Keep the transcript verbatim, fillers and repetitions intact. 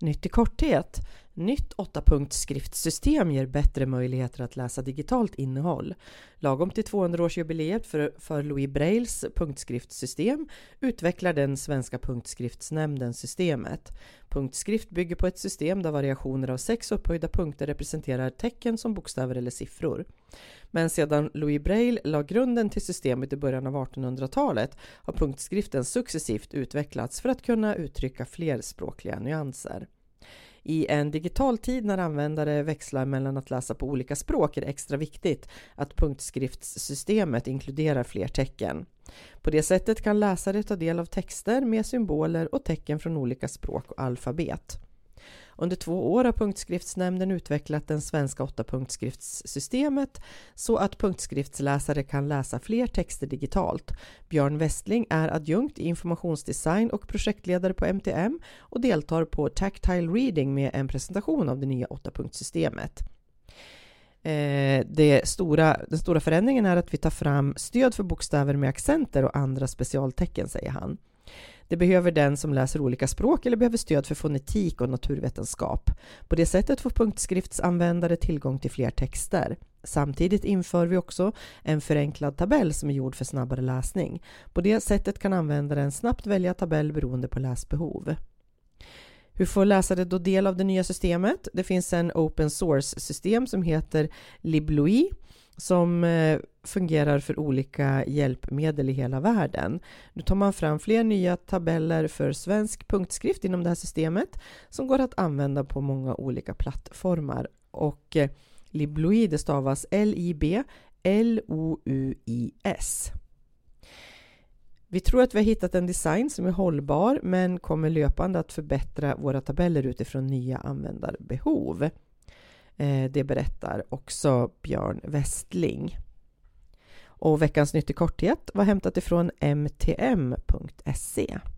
Nytt i korthet. Nytt åtta-punktsskriftsystem ger bättre möjligheter att läsa digitalt innehåll. Lagom till tvåhundraårsjubileet för, för Louis Brailles punktskriftssystem utvecklar den svenska punktskriftsnämnden systemet. Punktskrift bygger på ett system där variationer av sex upphöjda punkter representerar tecken som bokstäver eller siffror. Men sedan Louis Braille la grunden till systemet i början av artonhundratalet har punktskriften successivt utvecklats för att kunna uttrycka fler språkliga nyanser. I en digital tid när användare växlar mellan att läsa på olika språk är det extra viktigt att punktskriftssystemet inkluderar fler tecken. På det sättet kan läsare ta del av texter med symboler och tecken från olika språk och alfabet. Under två år har Punktskriftsnämnden utvecklat den svenska åtta-punktskriftssystemet så att punktskriftsläsare kan läsa fler texter digitalt. Björn Westling är adjunkt i informationsdesign och projektledare på M T M och deltar på Tactile Reading med en presentation av det nya åtta-punktssystemet. Eh, det stora, den stora förändringen är att vi tar fram stöd för bokstäver med accenter och andra specialtecken, säger han. Det behöver den som läser olika språk eller behöver stöd för fonetik och naturvetenskap. På det sättet får punktskriftsanvändare tillgång till fler texter. Samtidigt inför vi också en förenklad tabell som är gjord för snabbare läsning. På det sättet kan användaren snabbt välja tabell beroende på läsbehov. Hur får läsare då del av det nya systemet? Det finns en open source-system som heter LibLouis som fungerar för olika hjälpmedel i hela världen. Nu tar man fram fler nya tabeller för svensk punktskrift inom det här systemet som går att använda på många olika plattformar. Och LibLouis, det stavas L I B L O U I S. Vi tror att vi har hittat en design som är hållbar men kommer löpande att förbättra våra tabeller utifrån nya användarbehov. Det berättar också Björn Westling. Och veckans nytt i korthet var hämtat ifrån m t m punkt se.